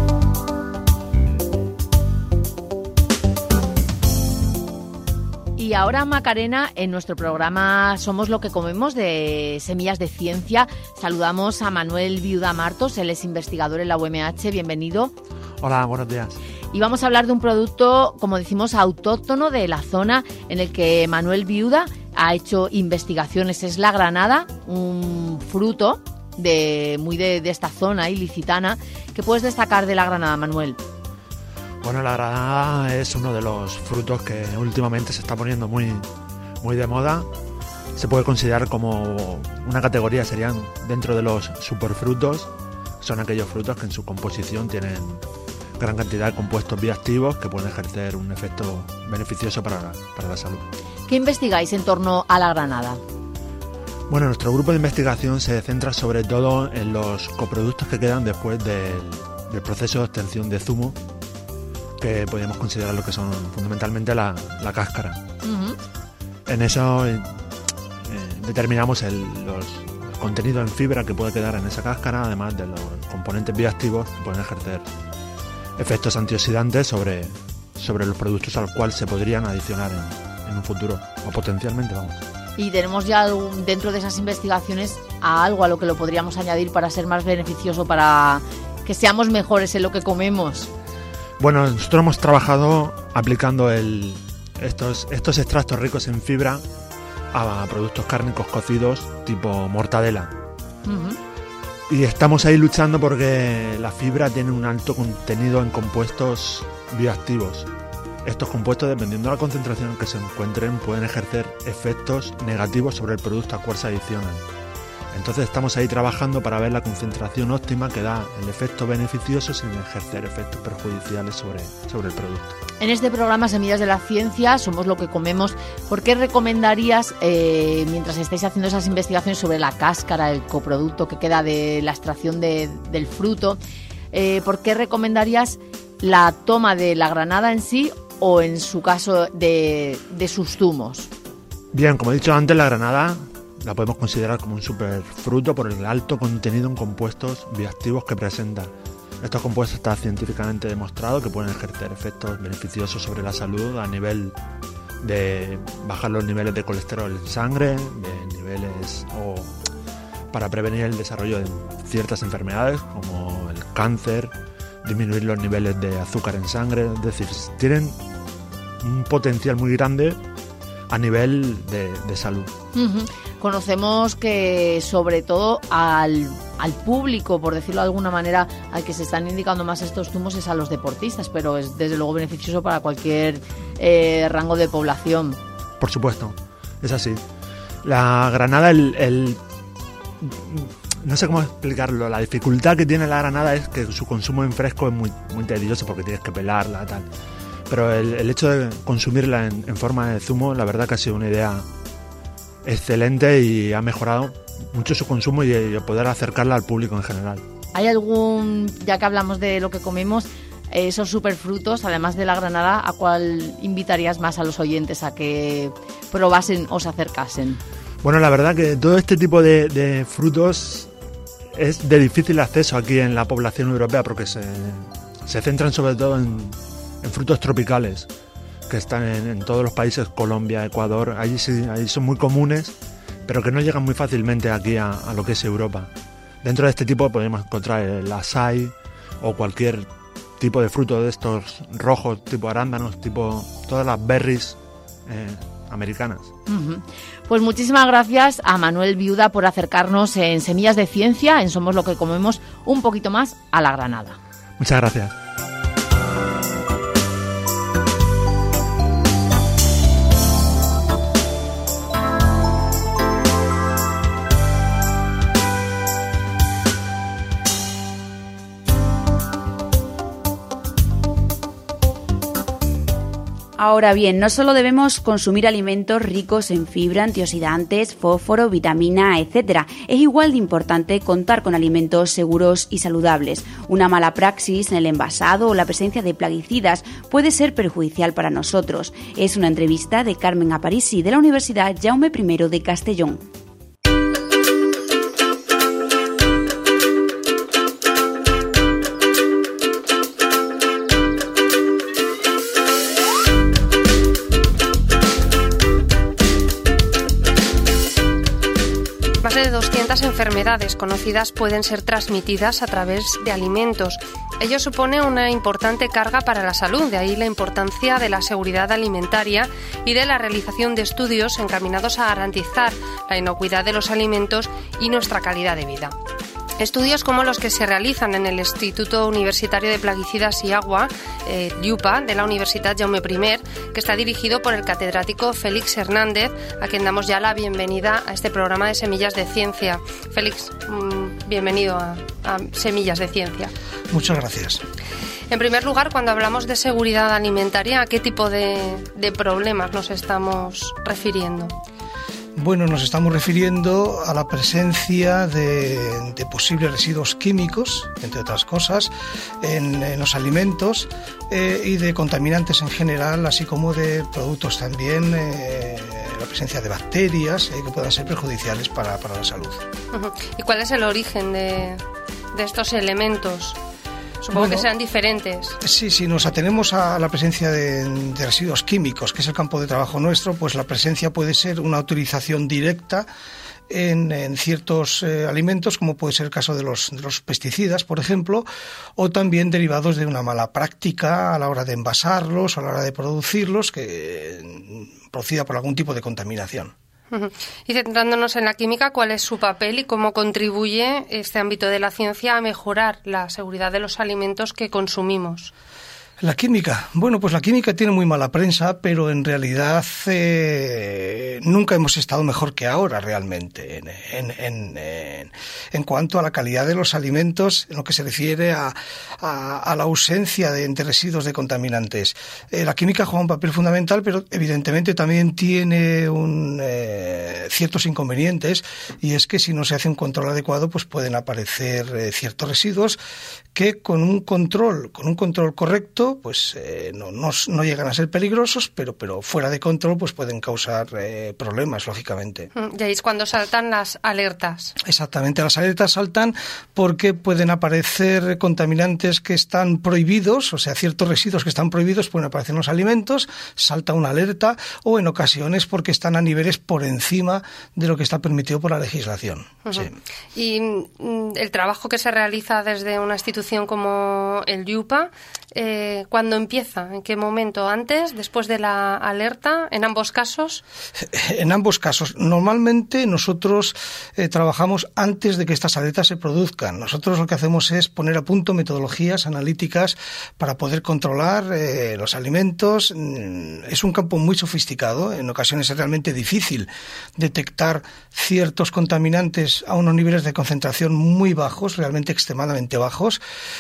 [SPEAKER 3] Y
[SPEAKER 16] ahora, Macarena, en nuestro programa Somos lo que comemos de Semillas de Ciencia, saludamos a Manuel Viuda Martos, él es investigador en la U M H, bienvenido.
[SPEAKER 18] Hola, buenos días.
[SPEAKER 16] Y vamos a hablar de un producto, como decimos, autóctono de la zona en el que Manuel Viuda ha hecho investigaciones. Es la granada, un fruto de muy de, de esta zona ilicitana. ¿Qué puedes destacar de la granada, Manuel?
[SPEAKER 18] Bueno, la granada es uno de los frutos que últimamente se está poniendo muy, muy de moda. Se puede considerar como una categoría, serían dentro de los superfrutos. Son aquellos frutos que en su composición tienen gran cantidad de compuestos bioactivos que pueden ejercer un efecto beneficioso para, para la salud.
[SPEAKER 16] ¿Qué investigáis en torno a la granada?
[SPEAKER 18] Bueno, nuestro grupo de investigación se centra sobre todo en los coproductos que quedan después del, del proceso de obtención de zumo, que podemos considerar lo que son fundamentalmente la, la cáscara. Uh-huh. En eso eh, determinamos el, los contenidos en fibra que puede quedar en esa cáscara, además de los componentes bioactivos que pueden ejercer efectos antioxidantes sobre, sobre los productos al cual se podrían adicionar en, en un futuro, o potencialmente, vamos.
[SPEAKER 16] Y tenemos ya algún, dentro de esas investigaciones a algo a lo que lo podríamos añadir para ser más beneficioso, para que seamos mejores en lo que comemos.
[SPEAKER 18] Bueno, nosotros hemos trabajado aplicando el, estos, estos extractos ricos en fibra a productos cárnicos cocidos tipo mortadela. Uh-huh. Y estamos ahí luchando porque la fibra tiene un alto contenido en compuestos bioactivos. Estos compuestos, dependiendo de la concentración en que se encuentren, pueden ejercer efectos negativos sobre el producto al cual se adicionan. Entonces estamos ahí trabajando para ver la concentración óptima que da el efecto beneficioso sin ejercer efectos perjudiciales sobre, sobre el producto.
[SPEAKER 16] En este programa Semillas de la Ciencia, Somos lo que comemos, ¿por qué recomendarías, eh, mientras estáis haciendo esas investigaciones sobre la cáscara, el coproducto que queda de la extracción de, del fruto, eh, ¿por qué recomendarías la toma de la granada en sí o en su caso de, de sus zumos?
[SPEAKER 18] Bien, como he dicho antes, la granada la podemos considerar como un superfruto por el alto contenido en compuestos bioactivos que presenta. Estos compuestos está científicamente demostrado que pueden ejercer efectos beneficiosos sobre la salud a nivel de bajar los niveles de colesterol en sangre, de niveles o para prevenir el desarrollo de ciertas enfermedades como el cáncer, disminuir los niveles de azúcar en sangre, es decir, tienen un potencial muy grande a nivel de, de salud.
[SPEAKER 16] Uh-huh. Conocemos que sobre todo al, al público, por decirlo de alguna manera, al que se están indicando más estos zumos es a los deportistas, pero es desde luego beneficioso para cualquier eh, rango de población.
[SPEAKER 18] Por supuesto, es así. La granada, el, el no sé cómo explicarlo, la dificultad que tiene la granada es que su consumo en fresco es muy, muy tedioso porque tienes que pelarla, tal. Pero el, el hecho de consumirla en, en forma de zumo, la verdad que ha sido una idea excelente y ha mejorado mucho su consumo y, y poder acercarla al público en general.
[SPEAKER 16] ¿Hay algún, ya que hablamos de lo que comemos, esos superfrutos, además de la granada, a cuál invitarías más a los oyentes a que probasen o se acercasen?
[SPEAKER 18] Bueno, la verdad que todo este tipo de, de frutos es de difícil acceso aquí en la población europea porque se, se centran sobre todo en, en frutos tropicales que están en, en todos los países, Colombia, Ecuador, allí, sí, allí son muy comunes, pero que no llegan muy fácilmente aquí a, a lo que es Europa. Dentro de este tipo podemos encontrar el açaí o cualquier tipo de fruto de estos rojos, tipo arándanos, tipo todas las berries eh, americanas.
[SPEAKER 16] Uh-huh. Pues muchísimas gracias a Manuel Viuda por acercarnos en Semillas de Ciencia, en Somos lo que comemos, un poquito más a la granada.
[SPEAKER 18] Muchas gracias.
[SPEAKER 2] Ahora bien, no solo debemos consumir alimentos ricos en fibra, antioxidantes, fósforo, vitamina, etcétera. Es igual de importante contar con alimentos seguros y saludables. Una mala praxis en el envasado o la presencia de plaguicidas puede ser perjudicial para nosotros. Es una entrevista de Carmen Aparici de la Universidad Jaume primero de Castellón.
[SPEAKER 19] de doscientas enfermedades conocidas pueden ser transmitidas a través de alimentos. Ello supone una importante carga para la salud, de ahí la importancia de la seguridad alimentaria y de la realización de estudios encaminados a garantizar la inocuidad de los alimentos y nuestra calidad de vida. Estudios como los que se realizan en el Instituto Universitario de Plaguicidas y Agua, eh, IUPA, de la Universidad Jaume I, que está dirigido por el catedrático Félix Hernández, a quien damos ya la bienvenida a este programa de Semillas de Ciencia. Félix, mmm, bienvenido a, a Semillas de Ciencia.
[SPEAKER 20] Muchas gracias.
[SPEAKER 19] En primer lugar, cuando hablamos de seguridad alimentaria, ¿a qué tipo de, de problemas nos estamos refiriendo?
[SPEAKER 20] Bueno, nos estamos refiriendo a la presencia de, de posibles residuos químicos, entre otras cosas, en, en los alimentos eh, y de contaminantes en general, así como de productos también, eh, la presencia de bacterias eh, que puedan ser perjudiciales para, para la salud.
[SPEAKER 19] Uh-huh. ¿Y cuál es el origen de, de estos elementos? Supongo bueno, que sean diferentes.
[SPEAKER 20] Sí, si nos atenemos a la presencia de, de residuos químicos, que es el campo de trabajo nuestro, pues la presencia puede ser una utilización directa en, en ciertos eh, alimentos, como puede ser el caso de los, de los pesticidas, por ejemplo, o también derivados de una mala práctica a la hora de envasarlos, a la hora de producirlos, que eh, producida por algún tipo de contaminación.
[SPEAKER 19] Y centrándonos en la química, ¿cuál es su papel y cómo contribuye este ámbito de la ciencia a mejorar la seguridad de los alimentos que consumimos?
[SPEAKER 20] La química. Bueno, pues la química tiene muy mala prensa, pero en realidad eh, nunca hemos estado mejor que ahora realmente en, en, en, en, en cuanto a la calidad de los alimentos, en lo que se refiere a, a, a la ausencia de, de residuos de contaminantes. Eh, la química juega un papel fundamental, pero evidentemente también tiene un, eh, ciertos inconvenientes, y es que si no se hace un control adecuado, pues pueden aparecer eh, ciertos residuos que con un control, con un control correcto, pues eh, no, no, no llegan a ser peligrosos, pero, pero fuera de control pues pueden causar eh, problemas, lógicamente.
[SPEAKER 19] Y ahí es cuando saltan las alertas.
[SPEAKER 20] Exactamente, las alertas saltan porque pueden aparecer contaminantes que están prohibidos, o sea, ciertos residuos que están prohibidos pueden aparecer en los alimentos, salta una alerta, o en ocasiones porque están a niveles por encima de lo que está permitido por la legislación.
[SPEAKER 19] Uh-huh.
[SPEAKER 20] Sí.
[SPEAKER 19] Y mm, el trabajo que se realiza desde una institución como el IUPA, eh, ¿cuándo empieza? ¿En qué momento? ¿Antes? ¿Después de la alerta? ¿En ambos casos?
[SPEAKER 20] En ambos casos. Normalmente nosotros eh, trabajamos antes de que estas alertas se produzcan. Nosotros lo que hacemos es poner a punto metodologías analíticas para poder controlar eh, los alimentos. Es un campo muy sofisticado. En ocasiones es realmente difícil detectar ciertos contaminantes a unos niveles de concentración muy bajos, realmente extremadamente bajos.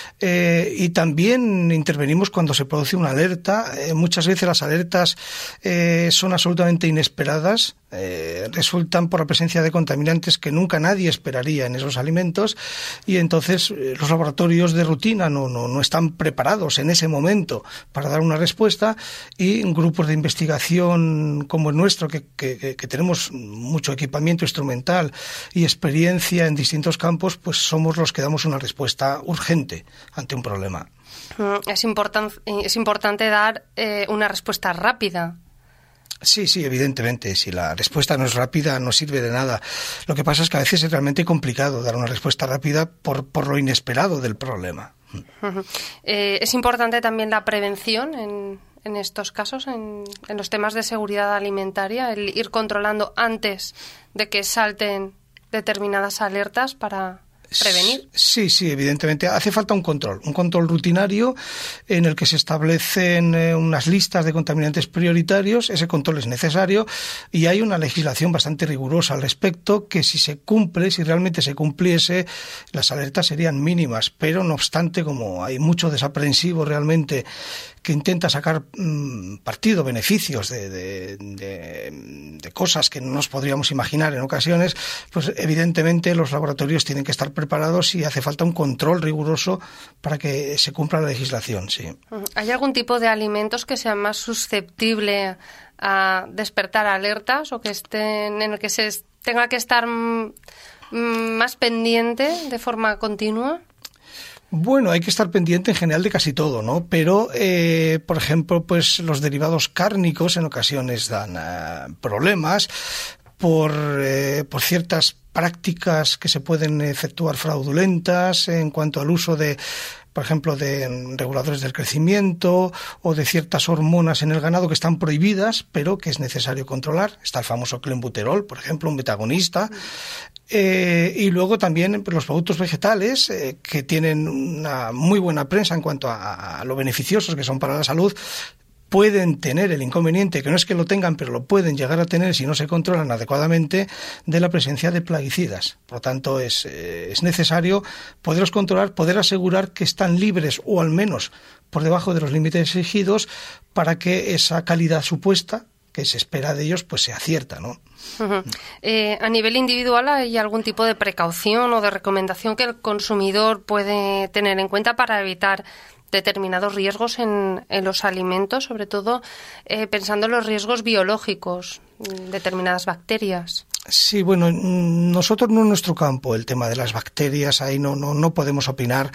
[SPEAKER 20] Eh, y también intervenimos cuando se produce una alerta. Eh, muchas veces las alertas eh, son absolutamente inesperadas, eh, resultan por la presencia de contaminantes que nunca nadie esperaría en esos alimentos, y entonces eh, los laboratorios de rutina no, no, no están preparados en ese momento para dar una respuesta, y grupos de investigación como el nuestro, que, que, que tenemos mucho equipamiento instrumental y experiencia en distintos campos, pues somos los que damos una respuesta urgente ante un problema.
[SPEAKER 19] Es, importan- es importante dar eh, una respuesta rápida.
[SPEAKER 20] Sí, sí, evidentemente. Si la respuesta no es rápida, no sirve de nada. Lo que pasa es que a veces es realmente complicado dar una respuesta rápida por, por lo inesperado del problema.
[SPEAKER 19] Uh-huh. Eh, es importante también la prevención en, en estos casos, en, en los temas de seguridad alimentaria, el ir controlando antes de que salten determinadas alertas para prevenir.
[SPEAKER 20] Sí, sí, evidentemente. Hace falta un control, un control rutinario en el que se establecen eh, unas listas de contaminantes prioritarios. Ese control es necesario y hay una legislación bastante rigurosa al respecto, que si se cumple, si realmente se cumpliese, las alertas serían mínimas. Pero no obstante, como hay mucho desaprensivo realmente que intenta sacar mmm, partido, beneficios de, de, de, de cosas que no nos podríamos imaginar en ocasiones, pues evidentemente los laboratorios tienen que estar preparados y hace falta un control riguroso para que se cumpla la legislación, sí.
[SPEAKER 19] ¿Hay algún tipo de alimentos que sean más susceptible a despertar alertas o que estén en el que se tenga que estar mm, más pendiente de forma continua?
[SPEAKER 20] Bueno, hay que estar pendiente en general de casi todo, ¿no? Pero, eh, por ejemplo, pues los derivados cárnicos en ocasiones dan uh, problemas por, eh, por ciertas prácticas que se pueden efectuar fraudulentas en cuanto al uso de, por ejemplo, de reguladores del crecimiento o de ciertas hormonas en el ganado que están prohibidas, pero que es necesario controlar. Está el famoso clenbuterol, por ejemplo, un betagonista. Eh, y luego también los productos vegetales, eh, que tienen una muy buena prensa en cuanto a, a lo beneficiosos que son para la salud, pueden tener el inconveniente, que no es que lo tengan, pero lo pueden llegar a tener si no se controlan adecuadamente, de la presencia de plaguicidas. Por lo tanto, es, eh, es necesario poderlos controlar, poder asegurar que están libres o al menos por debajo de los límites exigidos para que esa calidad supuesta que se espera de ellos pues sea cierta, ¿no?
[SPEAKER 19] Uh-huh. Eh, a nivel individual, ¿hay algún tipo de precaución o de recomendación que el consumidor puede tener en cuenta para evitar determinados riesgos en, en los alimentos, sobre todo eh, pensando en los riesgos biológicos, determinadas bacterias?
[SPEAKER 20] Sí, bueno, nosotros no en nuestro campo, el tema de las bacterias, ahí no no, no podemos opinar,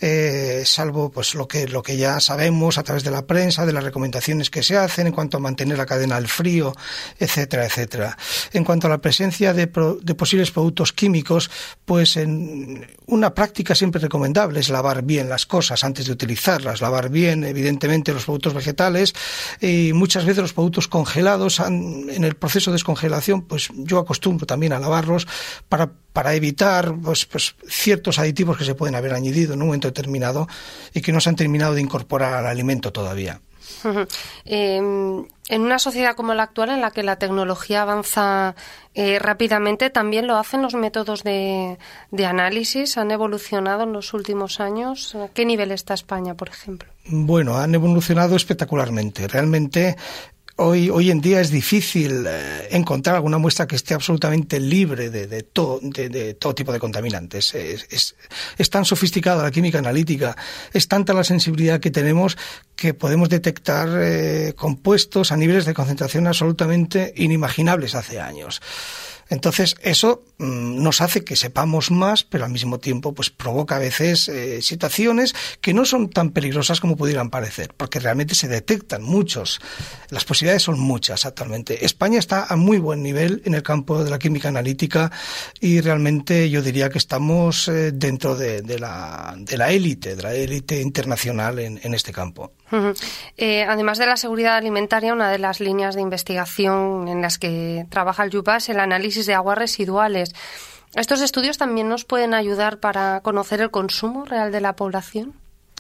[SPEAKER 20] eh, salvo pues lo que lo que ya sabemos a través de la prensa, de las recomendaciones que se hacen en cuanto a mantener la cadena al frío, etcétera, etcétera. En cuanto a la presencia de, pro, de posibles productos químicos, pues en una práctica siempre recomendable es lavar bien las cosas antes de utilizarlas, lavar bien, evidentemente, los productos vegetales, y muchas veces los productos congelados, han, en el proceso de descongelación, pues yo acostumbro también a lavarlos para, para evitar pues, pues, ciertos aditivos que se pueden haber añadido en un momento determinado y que no se han terminado de incorporar al alimento todavía.
[SPEAKER 19] Uh-huh. Eh, en una sociedad como la actual, en la que la tecnología avanza eh, rápidamente, también lo hacen los métodos de, de análisis. ¿Han evolucionado en los últimos años? ¿A qué nivel está España, por ejemplo?
[SPEAKER 20] Bueno, han evolucionado espectacularmente. Realmente Hoy, hoy en día es difícil eh, encontrar alguna muestra que esté absolutamente libre de, de, to, de, de todo tipo de contaminantes. Es, es, es tan sofisticada la química analítica, es tanta la sensibilidad que tenemos que podemos detectar eh, compuestos a niveles de concentración absolutamente inimaginables hace años. Entonces, eso mmm, nos hace que sepamos más, pero al mismo tiempo pues provoca a veces eh, situaciones que no son tan peligrosas como pudieran parecer, porque realmente se detectan muchos. Las posibilidades son muchas actualmente. España está a muy buen nivel en el campo de la química analítica y realmente yo diría que estamos eh, dentro de, de la de la élite, de la élite internacional en, en este campo.
[SPEAKER 19] Uh-huh. Eh, además de la seguridad alimentaria, una de las líneas de investigación en las que trabaja el YUPA es el análisis de aguas residuales. ¿Estos estudios también nos pueden ayudar para conocer el consumo real de la población?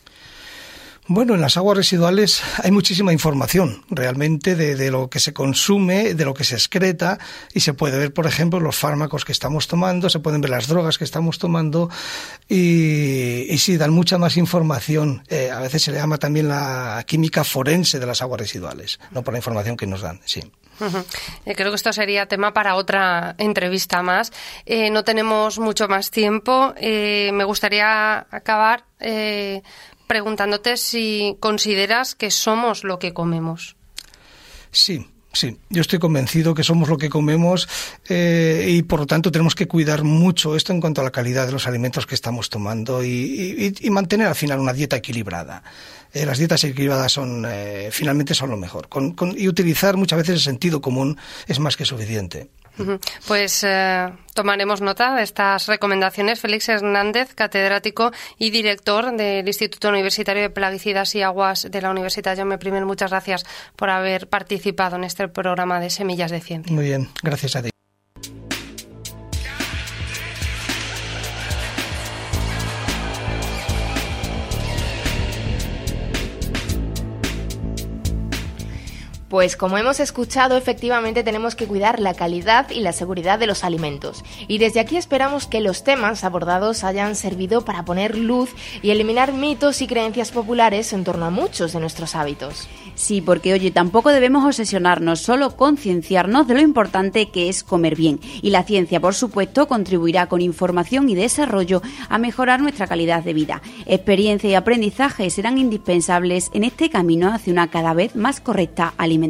[SPEAKER 20] Bueno, en las aguas residuales hay muchísima información realmente de, de lo que se consume, de lo que se excreta, y se puede ver, por ejemplo, los fármacos que estamos tomando, se pueden ver las drogas que estamos tomando y, y sí, dan mucha más información. Eh, a veces se le llama también la química forense de las aguas residuales, no por la información que nos dan, sí.
[SPEAKER 19] Uh-huh. Eh, creo que esto sería tema para otra entrevista más. Eh, no tenemos mucho más tiempo. Eh, me gustaría acabar eh, preguntándote si consideras que somos lo que comemos.
[SPEAKER 20] Sí. Sí, yo estoy convencido que somos lo que comemos eh, y por lo tanto tenemos que cuidar mucho esto en cuanto a la calidad de los alimentos que estamos tomando y, y, y mantener al final una dieta equilibrada. Eh, las dietas equilibradas son eh, finalmente son lo mejor con, con, y utilizar muchas veces el sentido común es más que suficiente.
[SPEAKER 19] Pues eh, tomaremos nota de estas recomendaciones. Félix Hernández, catedrático y director del Instituto Universitario de Plaguicidas y Aguas de la Universidad Jaume primero, muchas gracias por haber participado en este programa de Semillas de Ciencia.
[SPEAKER 20] Muy bien, gracias a ti.
[SPEAKER 3] Pues como hemos escuchado, efectivamente tenemos que cuidar la calidad y la seguridad de los alimentos. Y desde aquí esperamos que los temas abordados hayan servido para poner luz y eliminar mitos y creencias populares en torno a muchos de nuestros hábitos.
[SPEAKER 2] Sí, porque oye, tampoco debemos obsesionarnos, solo concienciarnos de lo importante que es comer bien. Y la ciencia, por supuesto, contribuirá con información y desarrollo a mejorar nuestra calidad de vida. Experiencia y aprendizaje serán indispensables en este camino hacia una cada vez más correcta alimentación.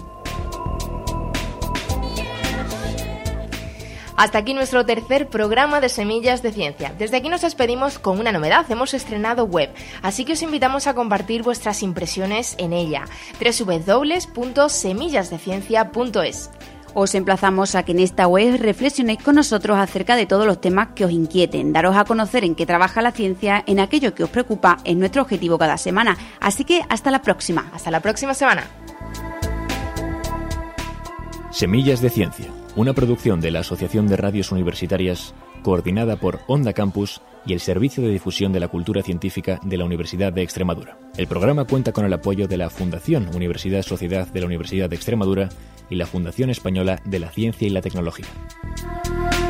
[SPEAKER 3] Hasta aquí nuestro tercer programa de Semillas de Ciencia. Desde aquí nos despedimos con una novedad. Hemos estrenado web, así que os invitamos a compartir vuestras impresiones en ella. doble u doble u doble u punto semillas de ciencia punto es.
[SPEAKER 2] Os emplazamos a que en esta web reflexionéis con nosotros acerca de todos los temas que os inquieten. Daros a conocer en qué trabaja la ciencia, en aquello que os preocupa, es nuestro objetivo cada semana. Así que hasta la próxima.
[SPEAKER 3] Hasta la próxima semana.
[SPEAKER 1] Semillas de Ciencia, una producción de la Asociación de Radios Universitarias, coordinada por Onda Campus y el Servicio de Difusión de la Cultura Científica de la Universidad de Extremadura. El programa cuenta con el apoyo de la Fundación Universidad Sociedad de la Universidad de Extremadura y la Fundación Española de la Ciencia y la Tecnología.